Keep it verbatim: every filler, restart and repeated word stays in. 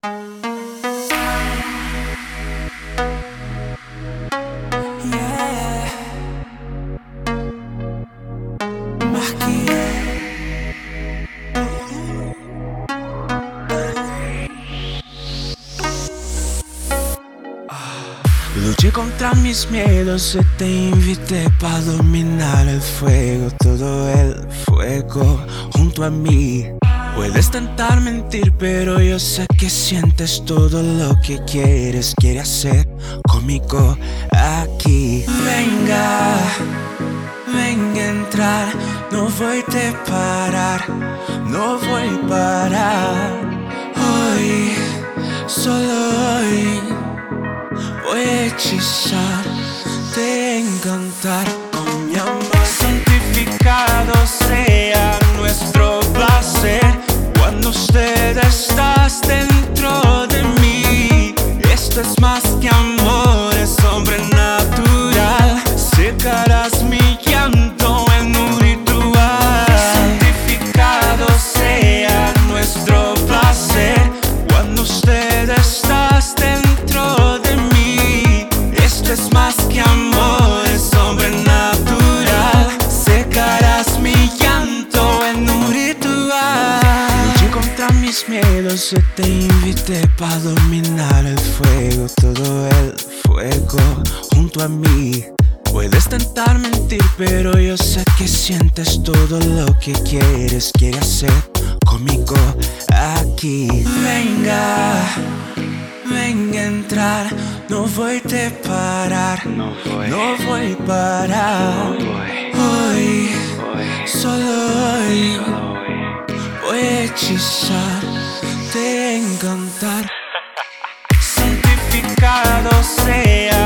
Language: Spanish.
Yeah. Maquia. Luché contra mis miedos y te invité para dominar el fuego, todo el fuego junto a mí. Puedes tentar mentir, pero yo sé que sientes todo lo que quieres, quieres hacer conmigo aquí. Venga, venga a entrar, no voy a parar, no voy a parar. Hoy, solo hoy, voy a hechizarte, encantar con mi amor. Santificado sea nuestro placer cuando usted estás dentro de mí. Esto es más que amor, es sobrenatural. Secarás mi llanto en un ritual. Santificado sea nuestro placer cuando usted estás dentro de mí. Esto es más que amor, es sobrenatural. Secarás mi llanto en un ritual. Luché contra mis miedos y te invité para dominar el fuego, todo el fuego junto a mí. Puedes tentar mentir, pero yo sé que sientes todo lo que quieres, quieres hacer conmigo aquí. Venga, venga a entrar, no voy a parar, No voy, no voy a parar. no voy, Hoy, hoy, solo hoy, solo hoy. voy a hechizarte, encantar. Santificado sea